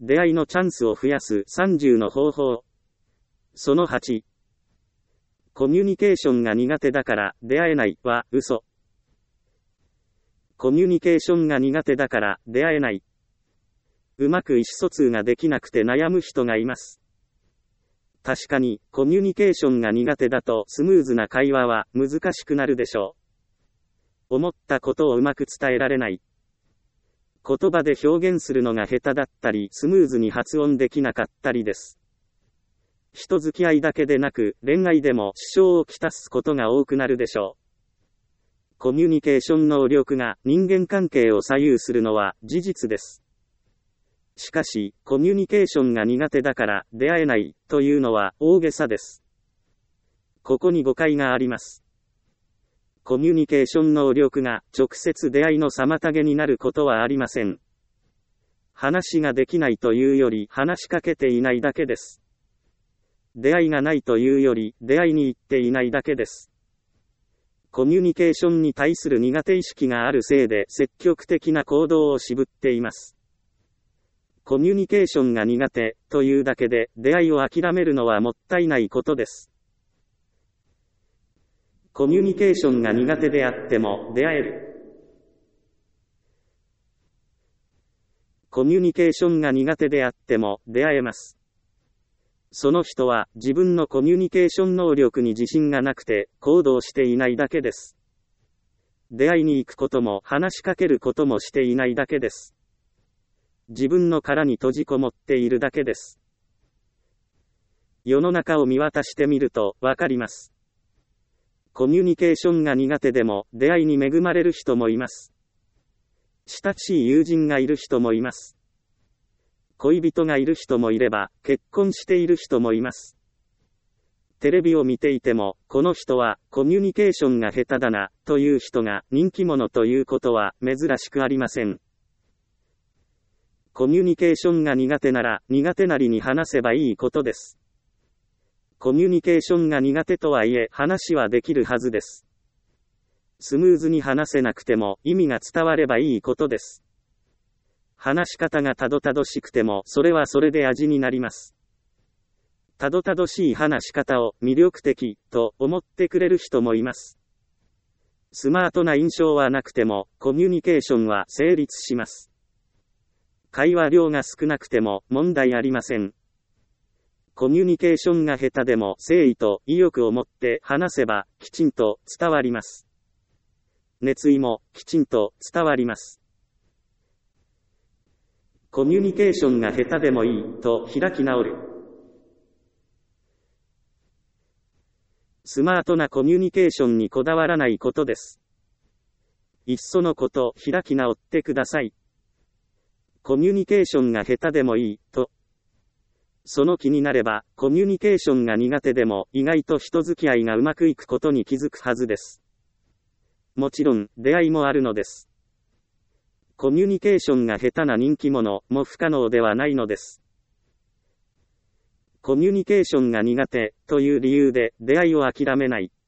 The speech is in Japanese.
出会いのチャンスを増やす30の方法。その8。コミュニケーションが苦手だから出会えないは嘘。コミュニケーションが苦手だから出会えない。うまく意思疎通ができなくて悩む人がいます。確かに、コミュニケーションが苦手だとスムーズな会話は難しくなるでしょう。思ったことをうまく伝えられない。言葉で表現するのが下手だったり、スムーズに発音できなかったりです。人付き合いだけでなく、恋愛でも支障をきたすことが多くなるでしょう。コミュニケーション能力が人間関係を左右するのは事実です。しかし、コミュニケーションが苦手だから出会えないというのは大げさです。ここに誤解があります。コミュニケーション能力が直接出会いの妨げになることはありません。話ができないというより話しかけていないだけです。出会いがないというより出会いに行っていないだけです。コミュニケーションに対する苦手意識があるせいで積極的な行動を渋っています。コミュニケーションが苦手というだけで出会いを諦めるのはもったいないことです。コミュニケーションが苦手であっても出会える。コミュニケーションが苦手であっても出会えます。その人は自分のコミュニケーション能力に自信がなくて行動していないだけです。出会いに行くことも話しかけることもしていないだけです。自分の殻に閉じこもっているだけです。世の中を見渡してみるとわかります。コミュニケーションが苦手でも出会いに恵まれる人もいます。親しい友人がいる人もいます。恋人がいる人もいれば、結婚している人もいます。テレビを見ていても、この人はコミュニケーションが下手だな、という人が人気者ということは珍しくありません。コミュニケーションが苦手なら、苦手なりに話せばいいことです。コミュニケーションが苦手とはいえ、話はできるはずです。スムーズに話せなくても、意味が伝わればいいことです。話し方がたどたどしくても、それはそれで味になります。たどたどしい話し方を魅力的と思ってくれる人もいます。スマートな印象はなくても、コミュニケーションは成立します。会話量が少なくても問題ありません。コミュニケーションが下手でも誠意と意欲を持って話せばきちんと伝わります。熱意もきちんと伝わります。コミュニケーションが下手でもいいと開き直る。スマートなコミュニケーションにこだわらないことです。いっそのこと開き直ってください。コミュニケーションが下手でもいいと。その気になれば、コミュニケーションが苦手でも意外と人付き合いがうまくいくことに気づくはずです。もちろん、出会いもあるのです。コミュニケーションが下手な人気者も不可能ではないのです。コミュニケーションが苦手という理由で出会いを諦めない。